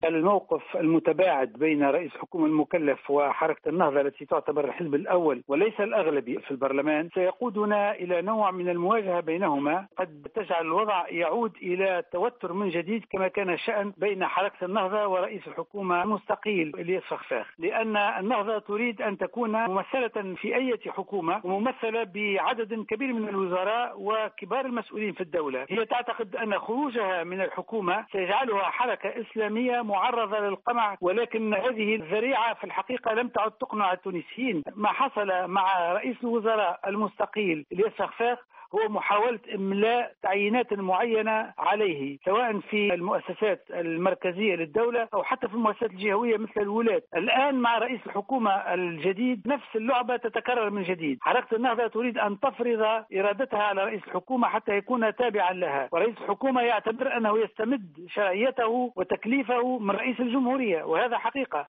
الموقف المتباعد بين رئيس الحكومة المكلف وحركة النهضة التي تعتبر الحزب الأول وليس الأغلبية في البرلمان سيقودنا إلى نوع من المواجهة بينهما، قد تجعل الوضع يعود إلى توتر من جديد كما كان الشأن بين حركة النهضة ورئيس الحكومة المستقيل إلياس فخفاخ، لأن النهضة تريد أن تكون ممثلة في أي حكومة وممثلة بعدد كبير من الوزراء وكبار المسؤولين في الدولة. هي تعتقد أن خروجها من الحكومة سيجعلها حركة إسلامية معرضة للقمع، ولكن هذه الذريعة في الحقيقة لم تعد تقنع التونسيين. ما حصل مع رئيس الوزراء المستقيل إلياس فخفاخ هو محاولة إملاء تعيينات معينة عليه، سواء في المؤسسات المركزية للدولة أو حتى في المؤسسات الجهوية مثل الولاة. الآن مع رئيس الحكومة الجديد نفس اللعبة تتكرر من جديد. حركة النهضة تريد أن تفرض إرادتها على رئيس الحكومة حتى يكون تابعا لها، ورئيس الحكومة يعتبر أنه يستمد شرعيته وتكليفه من رئيس الجمهورية، وهذا حقيقة.